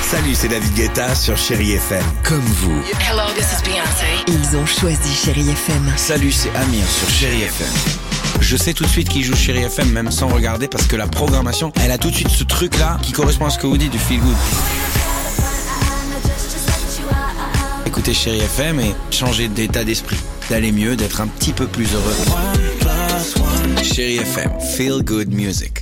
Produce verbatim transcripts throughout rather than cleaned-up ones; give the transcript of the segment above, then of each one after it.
Salut, c'est David Guetta sur Chérie F M. Comme vous. Hello, this is Beyoncé. Ils ont choisi Chérie F M. Salut, c'est Amir sur Chérie F M. Je sais tout de suite qui joue Chérie F M, même sans regarder, parce que la programmation, elle a tout de suite ce truc-là qui correspond à ce que vous dites du feel good. Écoutez Chérie F M et changer d'état d'esprit, d'aller mieux, d'être un petit peu plus heureux. Chérie F M, feel good music.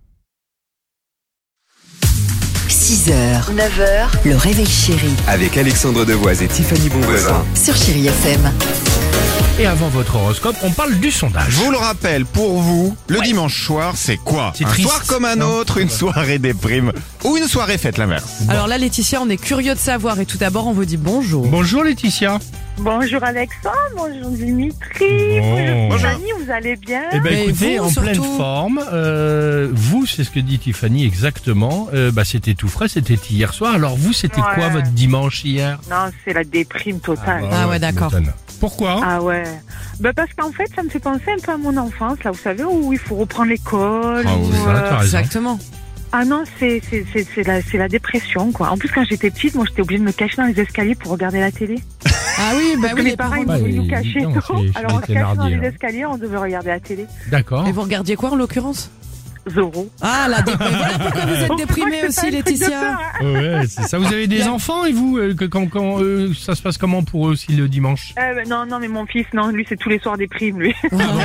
six heures, neuf heures, le réveil chéri Avec Alexandre Devoise et Tiffany Bonvoisin. sur Chérie F M. Et avant votre horoscope, on parle du sondage. Je vous le rappelle, pour vous, le dimanche soir, c'est quoi? C'est Un triste. soir comme un Non. autre, une soirée déprime ou une soirée fête, l'inverse. Alors là, Laetitia, on est curieux de savoir et tout d'abord, on vous dit bonjour. Bonjour Laetitia. Bonjour Alexandre, bonjour Dimitri, Bon. bonjour Tiffany, vous allez bien? Eh ben Mais écoutez, vous, en pleine surtout. forme. Euh, vous, c'est ce que dit Tiffany exactement. Euh, bah c'était tout frais, c'était hier soir. Alors vous, c'était Ouais. quoi votre dimanche hier? Non, c'est la déprime totale. Ah ouais, tu d'accord. m'étonnes. Pourquoi? Ah ouais. Bah parce qu'en fait, ça me fait penser un peu à mon enfance, là, vous savez, où il faut reprendre l'école. Ah où, oui, ça, euh, t'as raison. Exactement. Ah non, c'est c'est c'est c'est la c'est la dépression, quoi. En plus, quand j'étais petite, moi, j'étais obligée de me cacher dans les escaliers pour regarder la télé. Ah oui, bah Parce que oui, mes les parents, parents. ils Bah, voulaient nous il- cacher non, tôt. c'est- Alors, on se c'est cachait dans nardier, les hein. escaliers, on devait regarder la télé. D'accord. Et vous regardiez quoi en l'occurrence? Zorro. Ah, la déprimée. Voilà pourquoi vous êtes Bon, déprimée moi, je fais aussi, pas un truc de Laetitia. peur, hein. Ouais, c'est ça. Vous avez des enfants et vous, euh, que- quand, quand, euh, ça se passe comment pour eux aussi le dimanche? Euh, bah, non, non, mais mon fils, non, lui, c'est tous les soirs déprime, lui.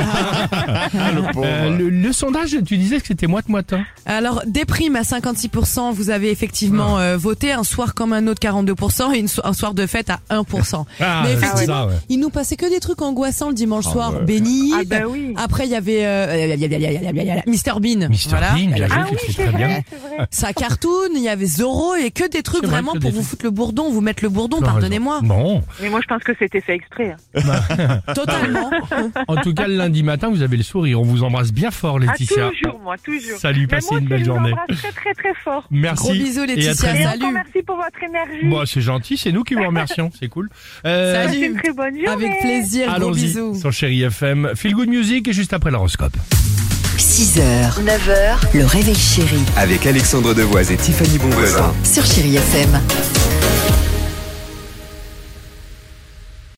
Le pauvre. Euh, le, le sondage, tu disais que c'était moite-moite. Hein. Alors, déprime à cinquante-six pour cent, vous avez effectivement euh, voté. Un soir comme un autre, quarante-deux pour cent. Et une so- un soir de fête à un pour cent. Ah, Mais c'est effectivement, ça, ouais. il nous passait que des trucs angoissants le dimanche Ah soir. ouais. Béni. Ah bah oui. Après, il y avait euh, mister Bean. Mister Voilà. Bean, bien Ah joué, oui, tu fais c'est très bien. vrai, c'est vrai. Sa cartoon, il y avait Zorro et que des trucs C'est vrai vraiment que pour des vous trucs. foutre le bourdon, vous mettre le bourdon, Tu as pardonnez-moi. raison. Bon, Mais moi, je pense que c'était fait exprès. hein. Totalement. en tout cas, le lundi matin, vous avez le sourire. On vous embrasse bien fort, Ah, Laetitia. toujours, moi, toujours. Salut, Mais passez moi une aussi, belle je vous journée. embrasse très, très, très fort. Merci. Gros bisous, Et à Laetitia. très Et vite. Salut. encore merci pour votre énergie. Bon, c'est gentil, c'est nous qui vous remercions, c'est cool. Euh, Salut. Passez une très bonne journée. Avec plaisir, gros Allons-y bisous. sur Chérie F M. Feel Good Music et juste après l'horoscope. six heures, neuf heures, le réveil chéri Avec Alexandre Devoise et Tiffany Bonvoisin. sur Chérie F M.